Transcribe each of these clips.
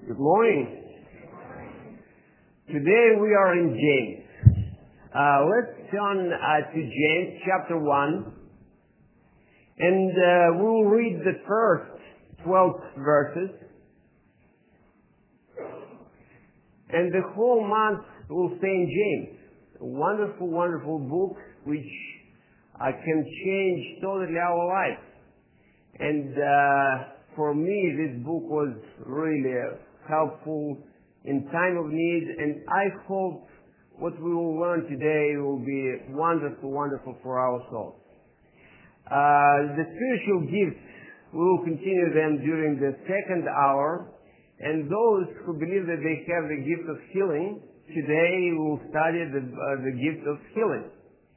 Good morning. Today we are in James. Let's turn to James chapter 1, and we'll read the first 12 verses. And the whole month we'll stay in James. A wonderful, wonderful book which can change totally our lives. And for me, this book was really helpful in time of need, and I hope what we will learn today will be wonderful, wonderful for our souls. The spiritual gifts, we will continue them during the second hour, and those who believe that they have the gift of healing, today we will study the gift of healing.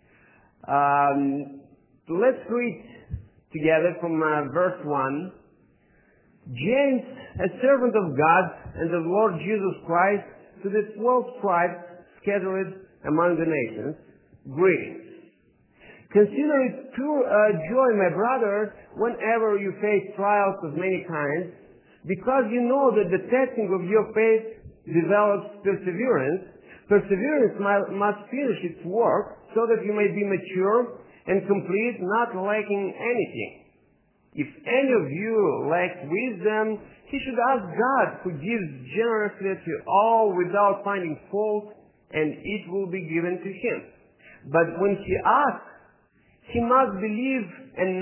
Let's read together from verse 1. James, a servant of God and of Lord Jesus Christ, to the 12 tribes scattered among the nations, greetings. Consider it pure joy, my brothers, whenever you face trials of many kinds, because you know that the testing of your faith develops perseverance. Perseverance must finish its work so that you may be mature and complete, not lacking anything. If any of you lacks wisdom, he should ask God, who gives generously to all without finding fault, and it will be given to him. But when he asks, he must believe and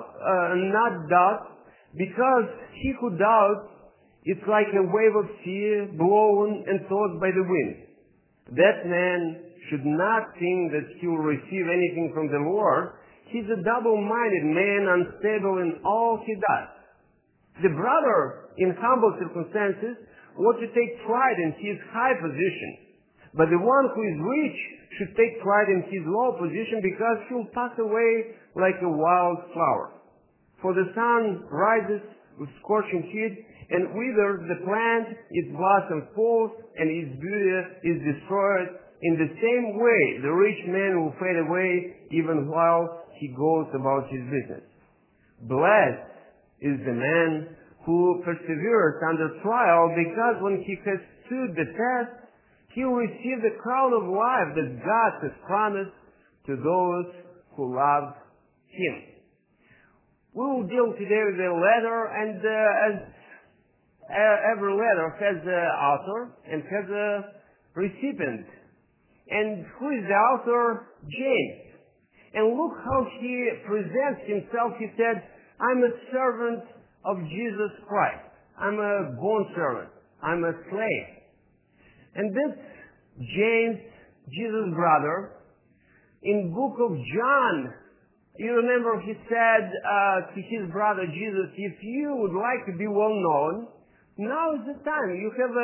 not doubt, because he who doubts is like a wave of sea blown and tossed by the wind. That man should not think that he will receive anything from the Lord. He's a double-minded man, unstable in all he does. The brother, in humble circumstances, ought to take pride in his high position. But the one who is rich should take pride in his low position, because he will pass away like a wild flower. For the sun rises with scorching heat and withers the plant, its blossom falls, and its beauty is destroyed. In the same way, the rich man will fade away even while he goes about his business. Blessed is the man who perseveres under trial, because when he has stood the test, he will receive the crown of life that God has promised to those who love him. We will deal today with the letter, and as every letter has an author and has a recipient. And who is the author? James. And look how he presents himself. He said, I'm a servant of Jesus Christ. I'm a bondservant. I'm a slave. And this James, Jesus' brother, in book of John, you remember he said to his brother Jesus, if you would like to be well known, now is the time. You have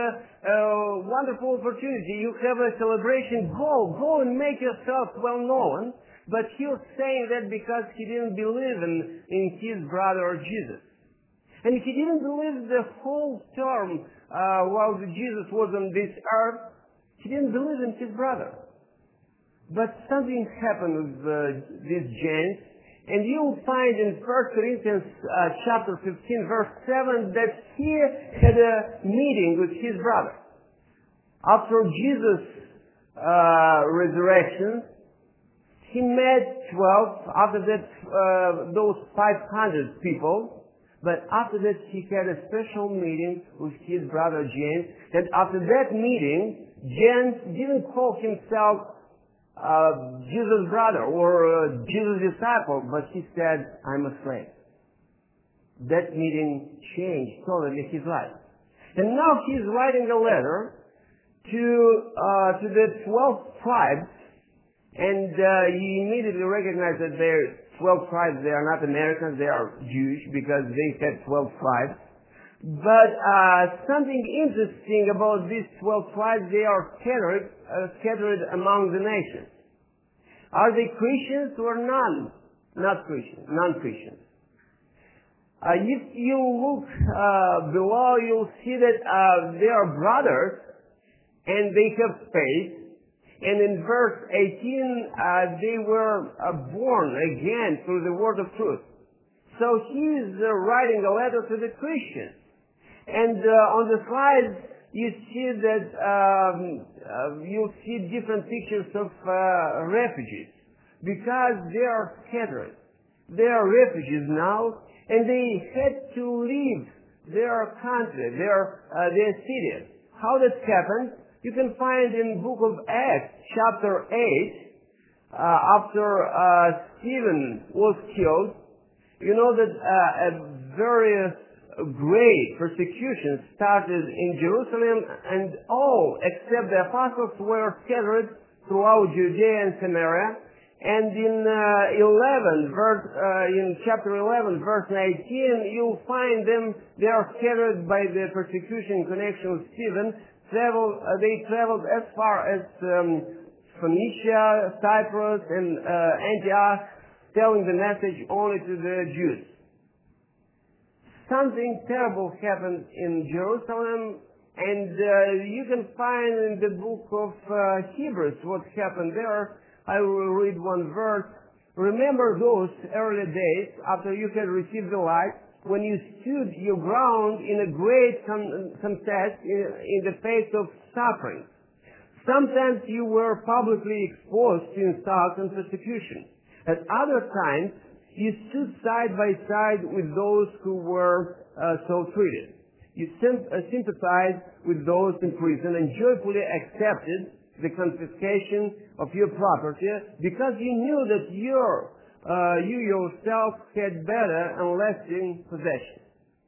a wonderful opportunity. You have a celebration. Go and make yourself well known. But he was saying that because he didn't believe in his brother Jesus. And he didn't believe the whole term while Jesus was on this earth. He didn't believe in his brother. But something happened with this James. And you'll find in 1 Corinthians chapter 15, verse 7, that he had a meeting with his brother. After Jesus' resurrection, he met 12. After that, those 500 people. But after that, he had a special meeting with his brother James. And after that meeting, James didn't call himself Jesus' brother or Jesus' disciple, but he said, I'm a slave. That meeting changed totally his life. And now he's writing a letter to the 12 tribes, and he immediately recognized that they're 12 tribes. They are not Americans, they are Jewish, because they said 12 tribes. But something interesting about these 12 tribes, they are scattered among the nations. Are they Christians or not Christians? Non-Christians. If you look below, you'll see that they are brothers and they have faith. And in verse 18, they were born again through the word of truth. So he is writing a letter to the Christians. And on the slides, you see that you'll see different pictures of refugees because they are scattered. They are refugees now, and they had to leave their country, their city. How that happened, you can find in Book of Acts, chapter 8, after Stephen was killed. You know that a very great persecution started in Jerusalem, and all except the apostles were scattered throughout Judea and Samaria. And in chapter 11, verse 19, you'll find them. They are scattered by the persecution in connection with Stephen. They traveled as far as Phoenicia, Cyprus, and Antioch, telling the message only to the Jews. Something terrible happened in Jerusalem, and you can find in the book of Hebrews what happened there. I will read one verse. Remember those early days after you had received the light, when you stood your ground in a great contest in the face of suffering. Sometimes you were publicly exposed to insult and persecution. At other times, you stood side by side with those who were so treated. You sympathized with those in prison and joyfully accepted the confiscation of your property because you knew that you yourself had better and lasting possessions.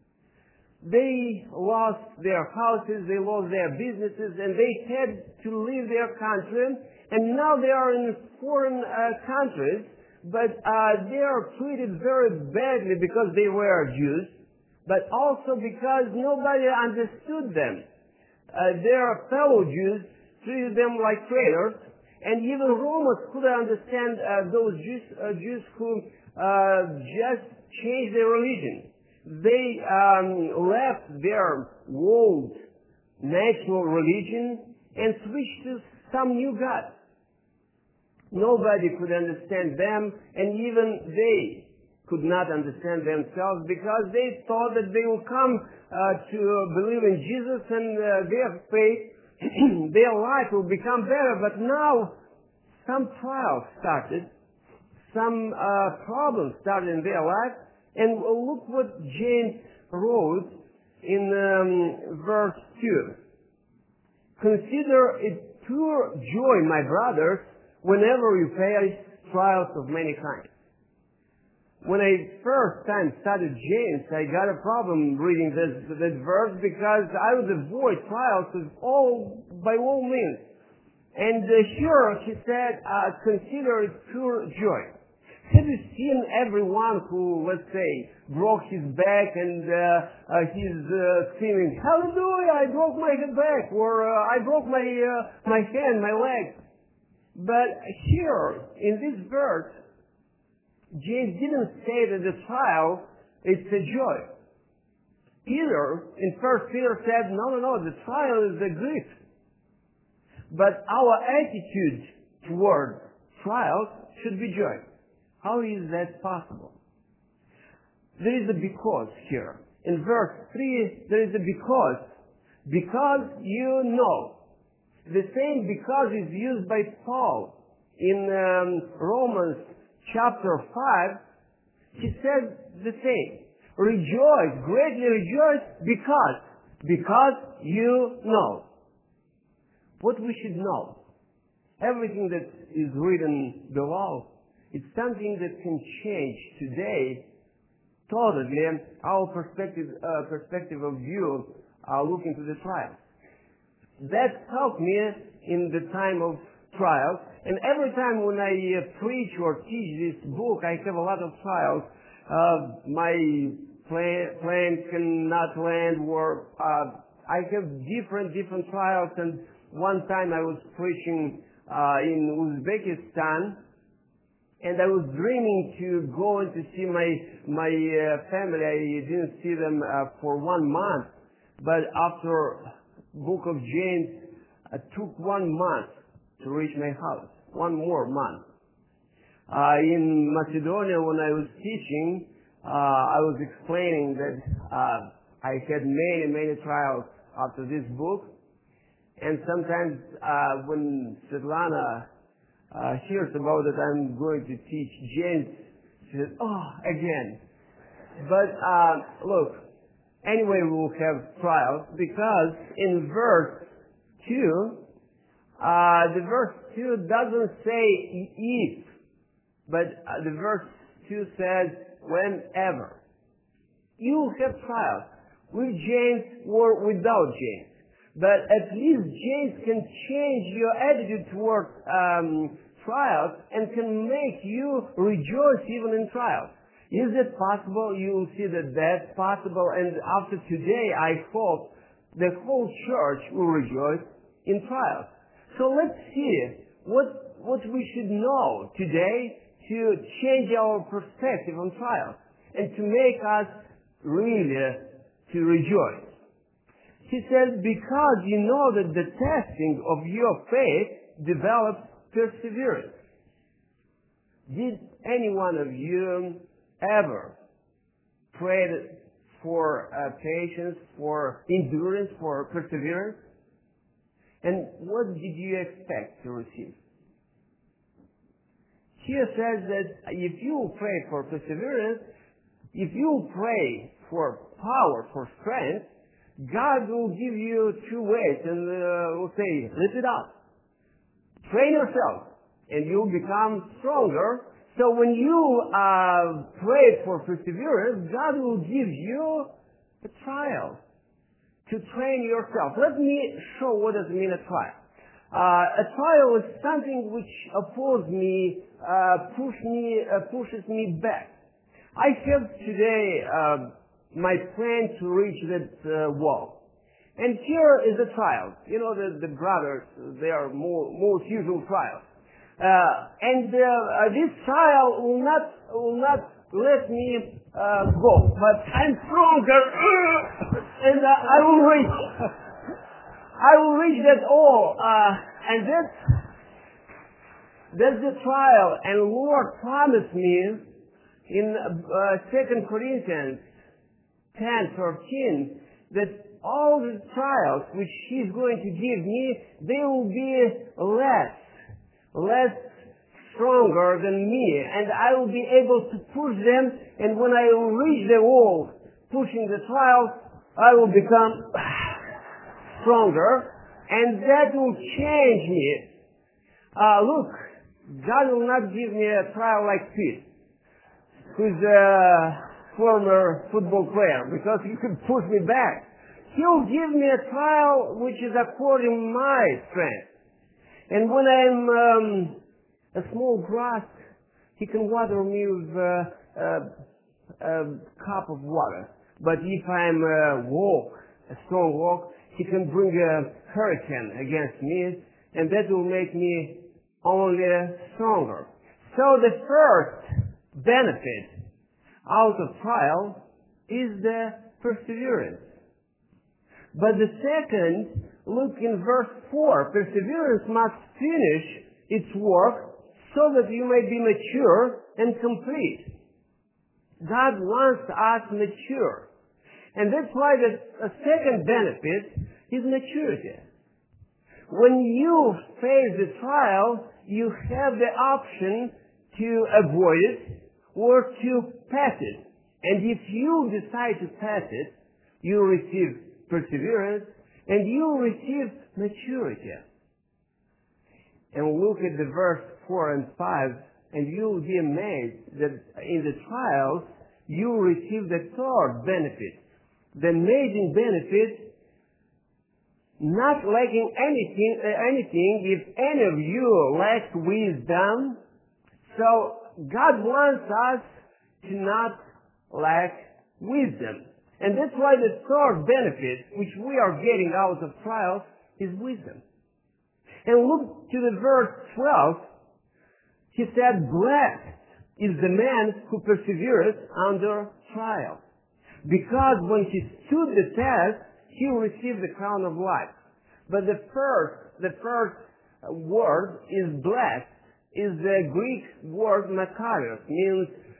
They lost their houses, they lost their businesses, and they had to leave their country, and now they are in foreign countries, but they are treated very badly because they were Jews, but also because nobody understood them. Their fellow Jews treated them like traitors, and even Romans couldn't understand those Jews who just changed their religion. They left their old national religion and switched to some new god. Nobody could understand them, and even they could not understand themselves because they thought that they would come to believe in Jesus and their faith, their life will become better. But now some trials started, some problems started in their life. And look what James wrote in verse 2. Consider it pure joy, my brothers, whenever you face trials of many kinds. When I first time studied James, I got a problem reading this verse because I would avoid trials by all means. And here he said, consider it pure joy. Have you seen everyone who, let's say, broke his back and he's screaming, "Hallelujah! I broke my back," or "I broke my hand, my leg"? But here in this verse, James didn't say that the trial is a joy. Peter, in 1 Peter, said, no, the trial is a grief. But our attitude toward trials should be joy. How is that possible? There is a because here. In verse 3, there is a because. Because you know. The same because is used by Paul in Romans chapter 5. He said the same. Rejoice, greatly rejoice, because you know. What we should know. Everything that is written below, it's something that can change today totally our perspective of view looking to the trials. That helped me in the time of trials. And every time when I preach or teach this book, I have a lot of trials. My plane cannot land, or I have different trials. And one time I was preaching in Uzbekistan, and I was dreaming to go and to see my family. I didn't see them for 1 month, but after Book of James, it took 1 month to reach my house. 1 more month. In Macedonia, when I was teaching, I was explaining that I had many trials after this book. And sometimes when Svetlana hears about it, I'm going to teach James, she says, oh, again. But look, anyway, we will have trials because in verse 2, the verse 2 doesn't say if, but the verse 2 says whenever. You have trials with James or without James. But at least James can change your attitude toward trials and can make you rejoice even in trials. Is it possible? You will see that that's possible. And after today, I hope the whole church will rejoice in trials. So let's see what we should know today to change our perspective on trials and to make us really to rejoice. He says, because you know that the testing of your faith develops perseverance. Did any one of you ever pray for patience, for endurance, for perseverance? And what did you expect to receive? Here says that if you pray for perseverance, if you pray for power, for strength, God will give you two ways and will say, lift it up. Train yourself and you'll become stronger. So when you pray for perseverance, God will give you a trial to train yourself. Let me show what does it mean a trial. A trial is something which opposes me, pushes me back. I have today my plan to reach that wall. And here is a trial. You know, the brothers, they are most usual trials. And this trial will not let me go. But I'm stronger, and I will reach that wall. And that's the trial. And Lord promised me in 2 Corinthians 10:13 that all the trials which He's going to give me, they will be less stronger than me, and I will be able to push them, and when I will reach the wall pushing the trials, I will become stronger, and that will change me. Look, God will not give me a trial like Pete, who's a former football player, because he could push me back. He'll give me a trial which is according to my strength. And when I'm a small grass, He can water me with a cup of water. But if I'm a strong walk, He can bring a hurricane against me, and that will make me only stronger. So the first benefit out of trial is the perseverance. But the second, look in verse 4, perseverance must finish its work so that you may be mature and complete. God wants us mature. And that's why the second benefit is maturity. When you face the trial, you have the option to avoid it or to pass it. And if you decide to pass it, you receive perseverance and you receive maturity. And look at the verse 4 and 5, and you'll be amazed that in the trials, you receive the third benefit. The amazing benefit, not lacking anything if any of you lacks wisdom. So God wants us to not lack wisdom. And that's why the third benefit, which we are getting out of trials, is wisdom. And look to the verse 12. He said, blessed is the man who perseveres under trial, because when he stood the test, he will receive the crown of life. But the first word is blessed, is the Greek word makarios, means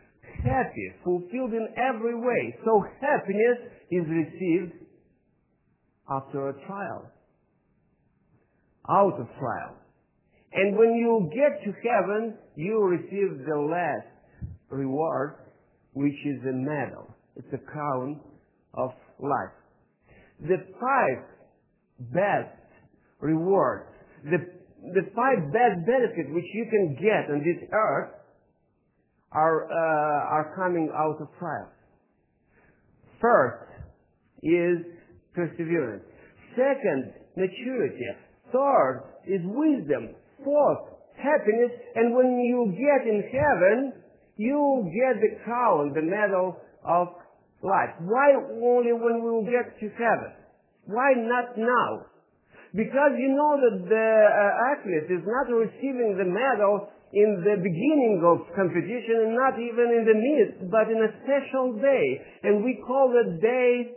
happy, fulfilled in every way. So happiness is received after a trial, out of trial. And when you get to heaven, you receive the last reward, which is a medal. It's a crown of life. The 5 best rewards, the 5 best benefits which you can get on this earth are coming out of trials. First is perseverance. Second, maturity. Third is wisdom. Fourth, happiness. And when you get in heaven, you get the crown, the medal of life. Why only when we will get to heaven? Why not now? Because you know that the athlete is not receiving the medal in the beginning of competition and not even in the midst, but in a special day. And we call the day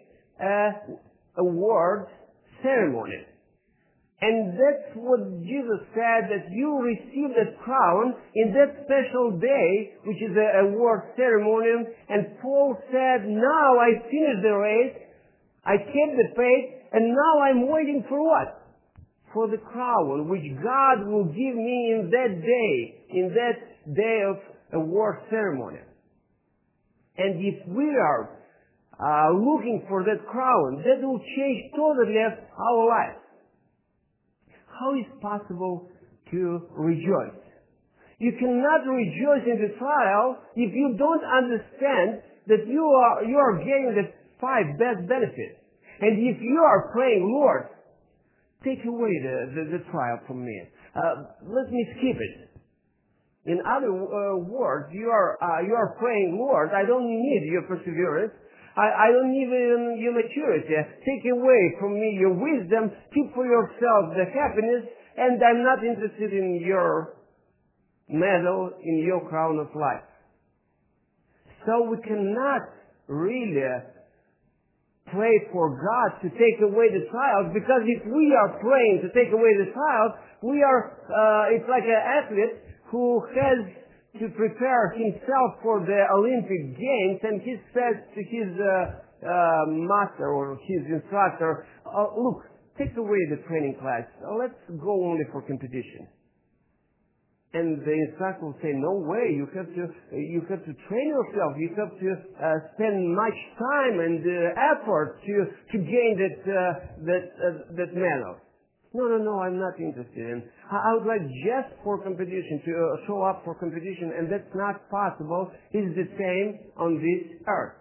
award ceremony. And that's what Jesus said, that you receive that crown in that special day, which is a award ceremony. And Paul said, now I finished the race, I kept the faith, and now I'm waiting for what? For the crown which God will give me in that day of award ceremony. And if we are looking for that crown, that will change totally our life. How is it possible to rejoice? You cannot rejoice in the trial if you don't understand that you are getting the 5 best benefits. And if you are praying, Lord, take away the trial from me. Let me skip it. In other words, you are praying, Lord, I don't need your perseverance. I don't need even your maturity. Take away from me your wisdom. Keep for yourself the happiness. And I'm not interested in your medal, in your crown of life. So we cannot really pray for God to take away the trials, because if we are praying to take away the trials, it's like an athlete who has to prepare himself for the Olympic Games, and he says to his master or his instructor, look, take away the training class, let's go only for competition. And the instructor will say, no way, you have to train yourself, you have to spend much time and effort to gain that medal. No, I'm not interested in. I would like just for competition, to show up for competition, and that's not possible. It's the same on this earth.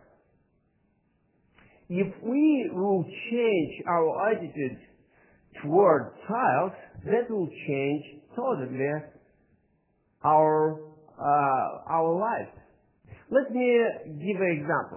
If we will change our attitude toward trials, that will change totally our life. Let me give an example.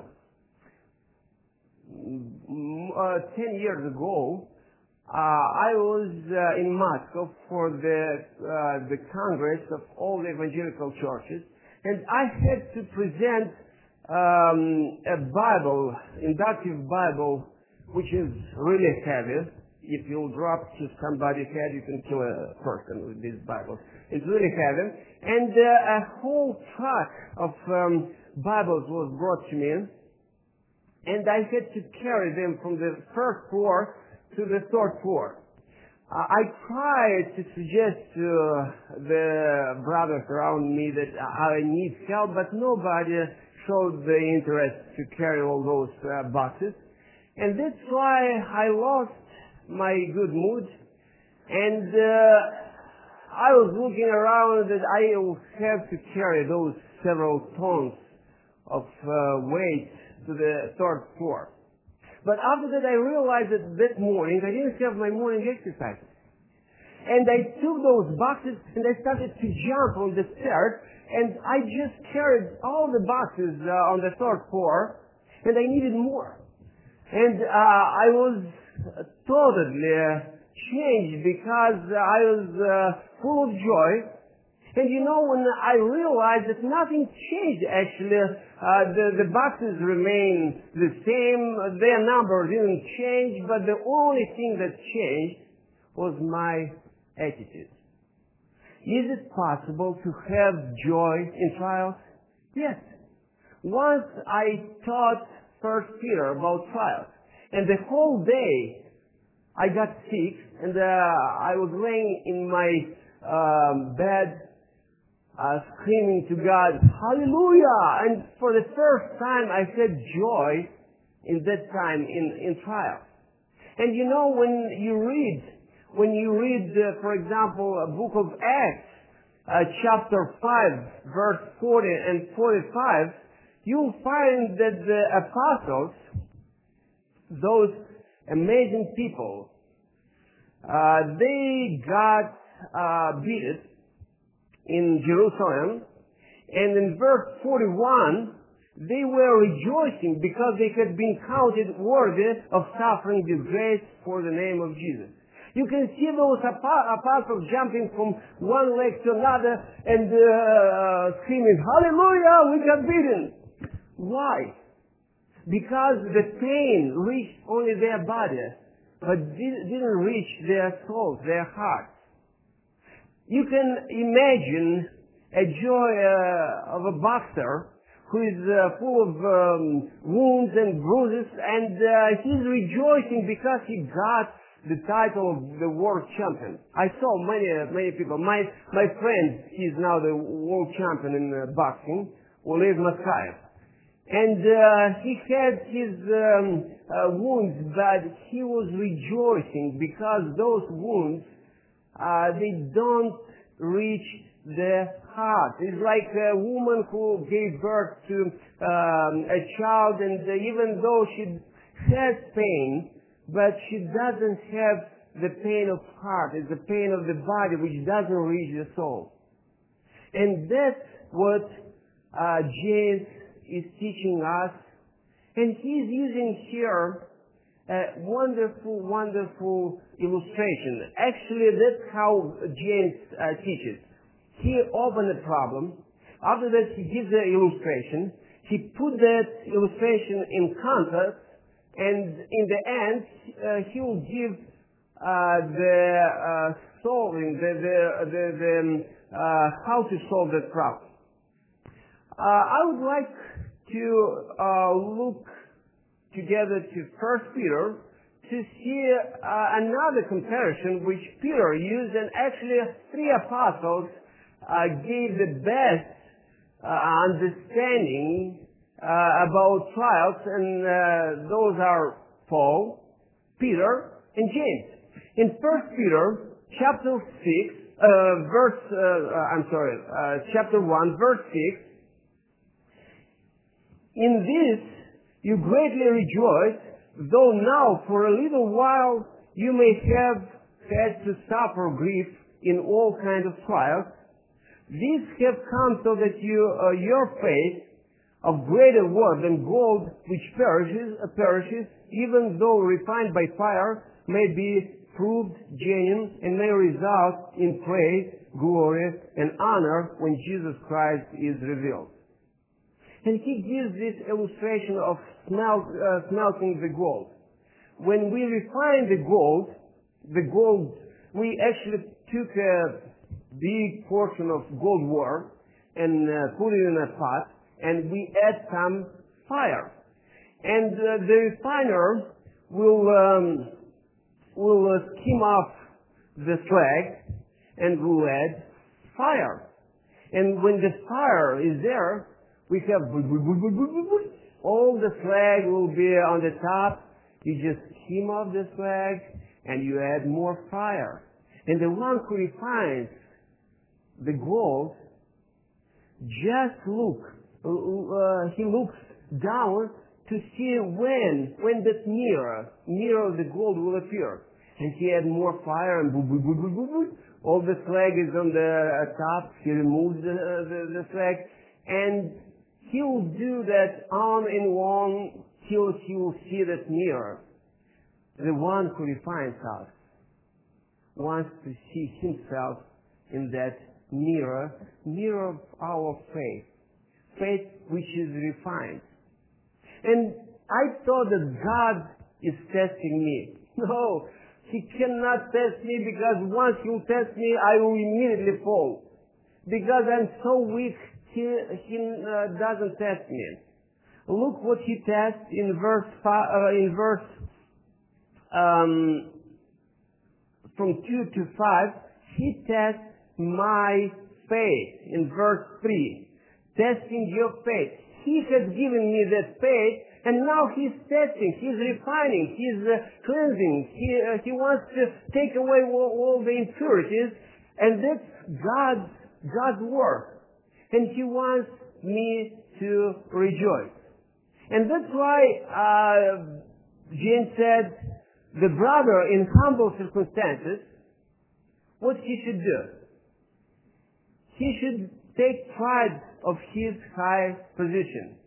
10 years ago, I was in Moscow for the Congress of all the evangelical churches, and I had to present a Bible, inductive Bible, which is really heavy. If you drop to somebody's head, you can kill a person with this Bible. It's really heavy. And a whole truck of Bibles was brought to me, and I had to carry them from the first floor to the third floor. I tried to suggest to the brothers around me that I need help, but nobody showed the interest to carry all those boxes. And that's why I lost my good mood, and I was looking around that I will have to carry those several tons of weight to the third floor. But after that I realized that morning I didn't have my morning exercises. And I took those boxes and I started to jump on the stairs, and I just carried all the boxes on the third floor, and I needed more. And I was totally changed because I was full of joy. And you know, when I realized that nothing changed actually, the boxes remain the same, their number didn't change, but the only thing that changed was my attitude. Is it possible to have joy in trials? Yes. Once I taught First Peter about trials, and the whole day I got sick, and I was laying in my bed screaming to God, hallelujah! And for the first time I had joy in that time in trial. And you know, when you read, for example, a book of Acts, chapter 5, verse 40 and 45, you'll find that the apostles, those amazing people, they got beaten in Jerusalem, and in verse 41, they were rejoicing because they had been counted worthy of suffering disgrace for the name of Jesus. You can see those apostles jumping from one leg to another and screaming, hallelujah, we got beaten. Why? Because the pain reached only their body, but didn't reach their souls, their hearts. You can imagine a joy of a boxer who is full of wounds and bruises, and he's rejoicing because he got the title of the world champion. I saw many people. My friend, he's now the world champion in boxing, Oleg Maskayev. And he had his wounds, but he was rejoicing because those wounds, they don't reach the heart. It's like a woman who gave birth to a child, and even though she has pain, but she doesn't have the pain of heart. It's the pain of the body which doesn't reach the soul. And that's what James is teaching us. And he's using here a wonderful illustration. Actually, that's how James teaches. He opens a problem. After that, he gives the illustration. He put that illustration in context, and in the end, he will give the solving, how to solve that problem. I would like to look together to 1 Peter to see another comparison which Peter used, and actually three apostles gave the best understanding about trials, and those are Paul, Peter, and James. In 1 Peter chapter 1, verse 6, in this you greatly rejoice, though now for a little while you may have had to suffer grief in all kinds of trials. These have come so that your faith, of greater worth than gold which perishes, even though refined by fire, may be proved genuine and may result in praise, glory, and honor when Jesus Christ is revealed. And he gives this illustration of smelting the gold. When we refine the gold, we actually took a big portion of gold ore and put it in a pot, and we add some fire. And the refiner will skim off the slag and will add fire. And when the fire is there, we have all the slag will be on the top. You just skim off the slag and you add more fire. And the one who refines the gold just he looks down to see when that mirror of the gold will appear. And he adds more fire, and all the slag is on the top. He removes the slag, and he will do that on and on till he will see that mirror. The one who refines us wants to see himself in that mirror of our faith which is refined. And I thought that God is testing me. No, He cannot test me, because once He will test me, I will immediately fall. Because I'm so weak, He doesn't test me. look what he tests in from 2 to 5. He tests my faith in verse 3. Testing your faith. He has given me that faith, and now he's testing, he's refining, he's cleansing. He wants to take away all the impurities, and that's God's work. And he wants me to rejoice. And that's why James said, the brother in humble circumstances, what he should do? He should take pride of his high position.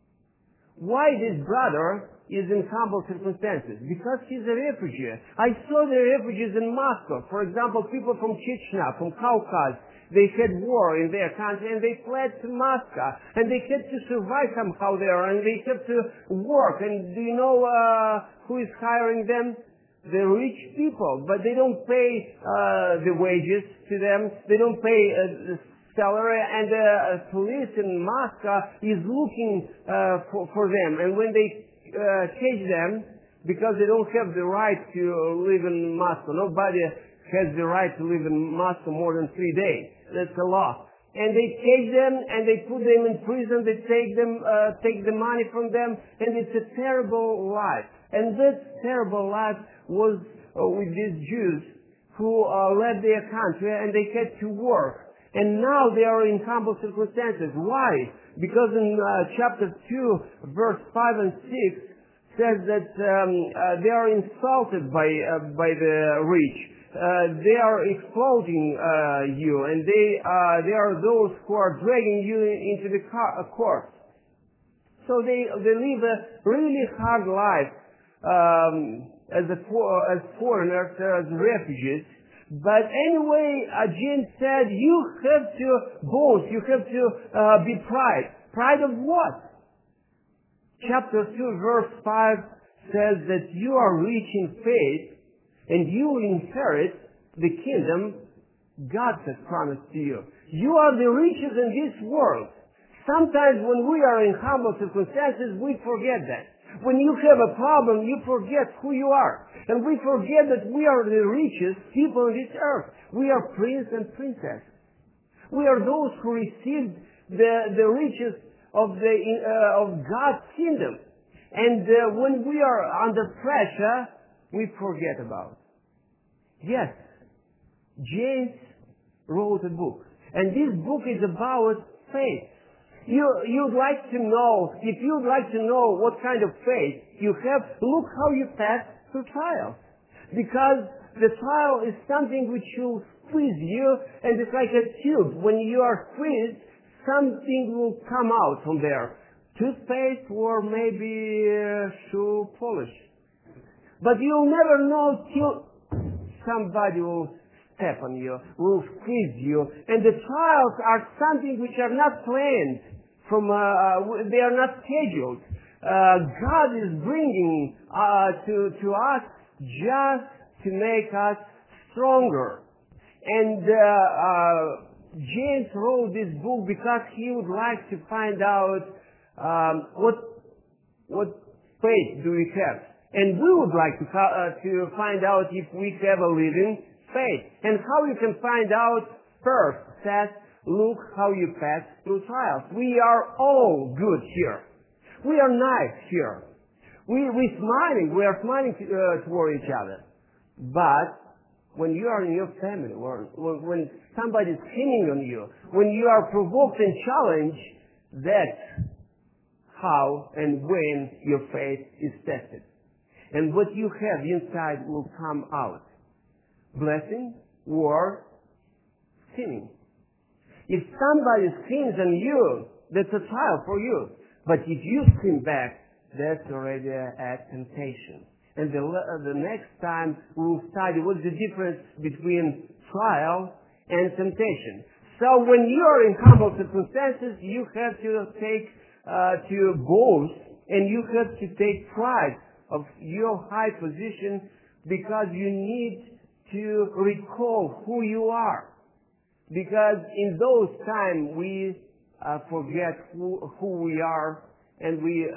Why this brother is in humble circumstances? Because he's a refugee. I saw the refugees in Moscow. For example, people from Chechnya, from Caucasus, they had war in their country and they fled to Moscow. And they had to survive somehow there, and they had to work. And do you know who is hiring them? The rich people. But they don't pay the wages to them. They don't pay the salary, and the police in Moscow is looking for them. And when they catch them, because they don't have the right to live in Moscow, nobody has the right to live in Moscow more than 3 days. That's the law. And they catch them and they put them in prison. They take the money from them, and it's a terrible life. And this terrible life was with these Jews who left their country and they had to work. And now they are in humble circumstances. Why? Because in chapter 2, verse 5 and 6 says that they are insulted by the rich. They are exploiting you, and they are those who are dragging you into the court. So they live a really hard life as foreigners, as refugees. But anyway, James said, you have to boast, you have to be pride. Pride of what? Chapter 2, verse 5 says that you are rich in faith, and you will inherit the kingdom God has promised to you. You are the richest in this world. Sometimes when we are in humble circumstances, we forget that. When you have a problem, you forget who you are. And we forget that we are the richest people on this earth. We are prince and princess. We are those who received the riches of God's kingdom. And when we are under pressure, we forget about it. Yes, James wrote a book. And this book is about faith. You'd like to know, if you'd like to know what kind of faith you have, look how you pass through trials. Because the trial is something which will squeeze you, and it's like a tube. When you are squeezed, something will come out from there. Toothpaste or maybe shoe polish. But you'll never know till somebody will step on you, will squeeze you. And the trials are something which are not planned. They are not scheduled. God is bringing to us just to make us stronger. And James wrote this book because he would like to find out what faith do we have. And we would like to find out if we have a living faith. And how you can find out first, says, look how you pass through trials. We are all good here. We are nice here. We are smiling toward each other. But when you are in your family, or when somebody is hitting on you, when you are provoked and challenged, that's how and when your faith is tested. And what you have inside will come out. Blessing or sinning. If somebody sins on you, that's a trial for you. But if you sin back, that's already a temptation. And the next time we'll study what's the difference between trial and temptation. So when you are in humble circumstances, you have to boast, and you have to take pride of your high position, because you need to recall who you are. Because in those times we forget who we are, and we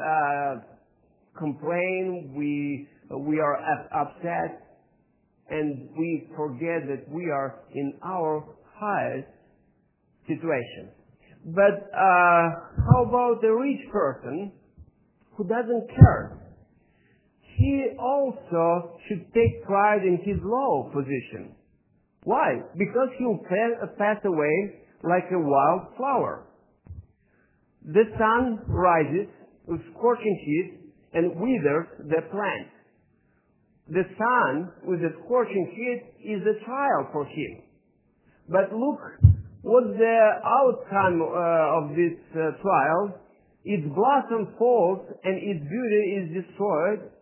complain, we are upset, and we forget that we are in our highest situation. But how about the rich person who doesn't care? He also should take pride in his low position. Why? Because he will pass away like a wild flower. The sun rises with scorching heat and withers the plant. The sun with the scorching heat is a trial for him. But look what the outcome of this trial. Its blossom falls and its beauty is destroyed.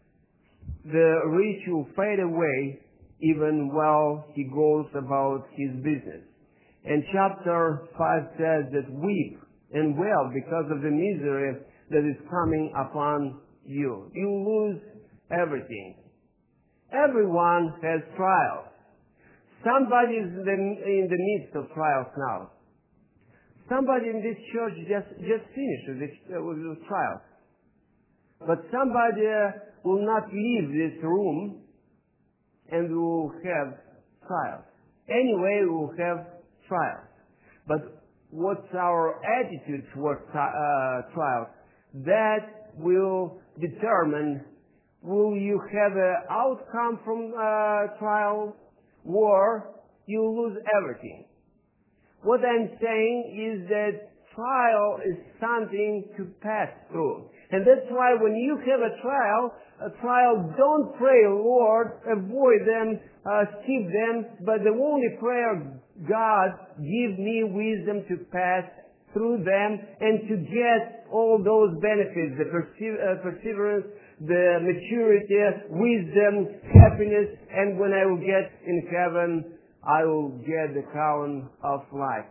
The rich will fade away even while he goes about his business. And chapter 5 says that weep and wail because of the misery that is coming upon you. You lose everything. Everyone has trials. Somebody is in the midst of trials now. Somebody in this church just finished with trials. But somebody will not leave this room and will have trials. Anyway, we will have trials. But what's our attitude towards trials? That will determine, will you have an outcome from trial, or you lose everything. What I'm saying is that trial is something to pass through. And that's why when you have a trial, don't pray, Lord, avoid them, skip them, but the only prayer, God, give me wisdom to pass through them and to get all those benefits, the perseverance, the maturity, wisdom, happiness, and when I will get in heaven, I will get the crown of life.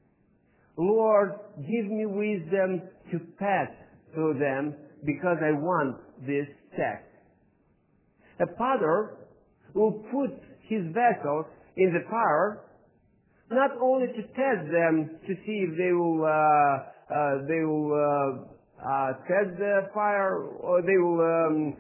Lord, give me wisdom to pass through them because I want this test. A potter will put his vessels in the fire not only to test them to see if they will test the fire, or they will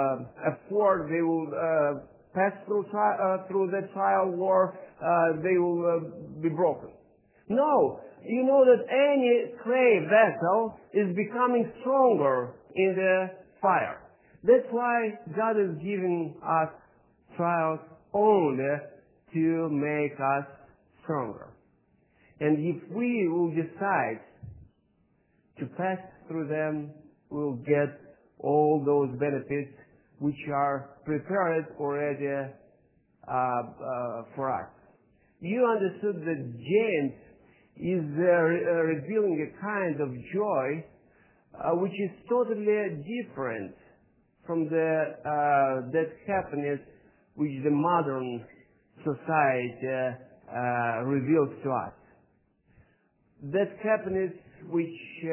pass through the trial, or they will be broken. No, you know that any clay vessel is becoming stronger in the fire. That's why God is giving us trials only to make us stronger. And if we will decide to pass through them, we'll get all those benefits which are prepared already for us. You understood that James is revealing a kind of joy which is totally different from that happiness which the modern society reveals to us. That happiness which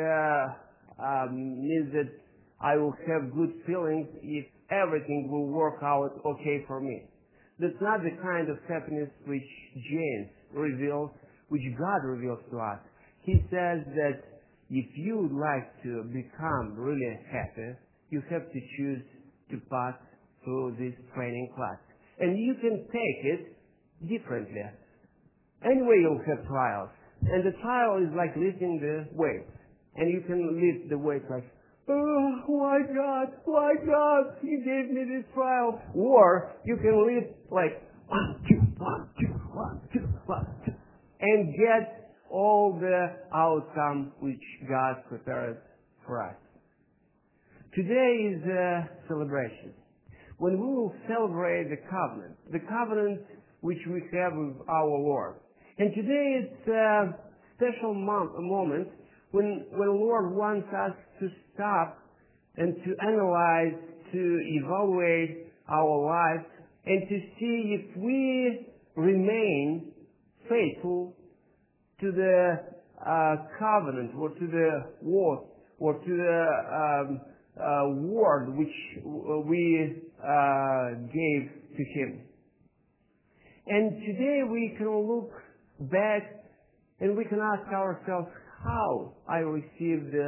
means that I will have good feelings if everything will work out okay for me. That's not the kind of happiness which James reveals, which God reveals to us. He says that if you would like to become really happy, you have to choose to pass through this training class. And you can take it differently. Anyway, you'll have trials. And the trial is like lifting the weight. And you can lift the weight like, oh, why God, you gave me this trial. Or you can lift like 1, 2, 1, 2, 1, 2, 1, 2. And get all the outcome which God prepared for us. Today is a celebration. When we will celebrate the covenant which we have with our Lord. And today it's a special moment when the Lord wants us to stop and to analyze, to evaluate our lives, and to see if we remain faithful to the covenant, or to the word, or to the word which we gave to Him. And today we can look back and we can ask ourselves how I received the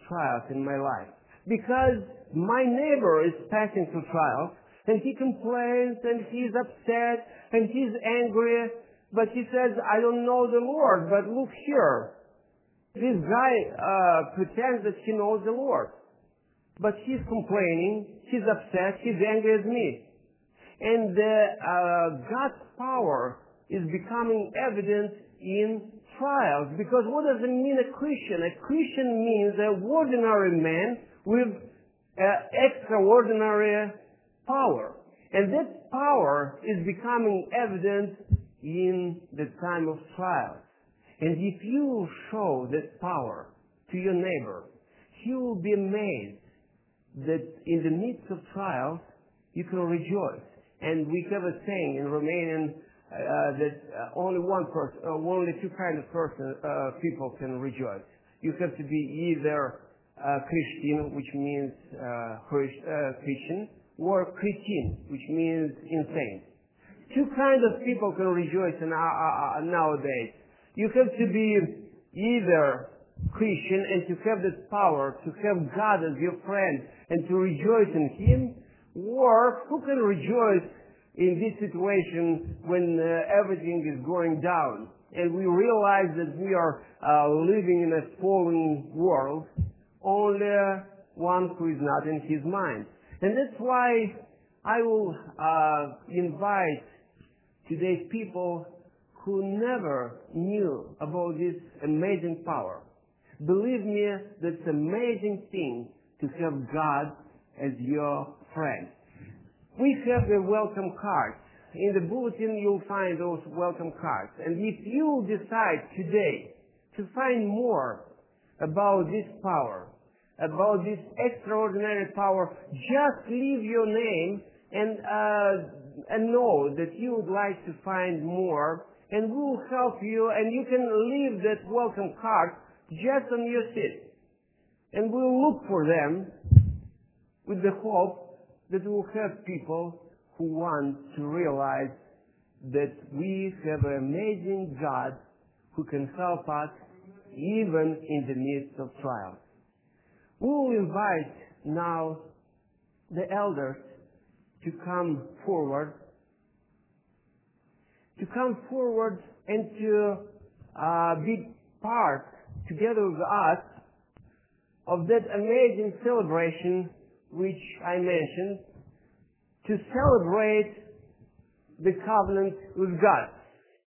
trials in my life. Because my neighbor is passing through trials, and he complains, and he's upset, and he's angry, but he says, I don't know the Lord, but look here. This guy pretends that he knows the Lord. But he's complaining, he's upset, he's angry at me. And God's power is becoming evident in trials. Because what does it mean a Christian? A Christian means an ordinary man with extraordinary power. And that power is becoming evident in the time of trials. And if you show that power to your neighbor, he will be amazed that in the midst of trials, you can rejoice. And we have a saying in Romanian that only two kinds of people can rejoice. You have to be either Christian, which means Christian, or Cretin, which means insane. Two kinds of people can rejoice nowadays. You have to be either Christian and to have that power, to have God as your friend and to rejoice in Him, or who can rejoice in this situation when everything is going down and we realize that we are living in a fallen world, only one who is not in his mind. And that's why I will invite today's people who never knew about this amazing power. Believe me, that's an amazing thing to have God as your friend. We have the welcome cards. In the bulletin you'll find those welcome cards. And if you decide today to find more about this power, about this extraordinary power, just leave your name and know that you would like to find more, and we'll help you, and you can leave that welcome card just on your seat. And we'll look for them with the hope that we'll have people who want to realize that we have an amazing God who can help us even in the midst of trials. We will invite now the elders to come forward and to be part, together with us, of that amazing celebration which I mentioned, to celebrate the covenant with God.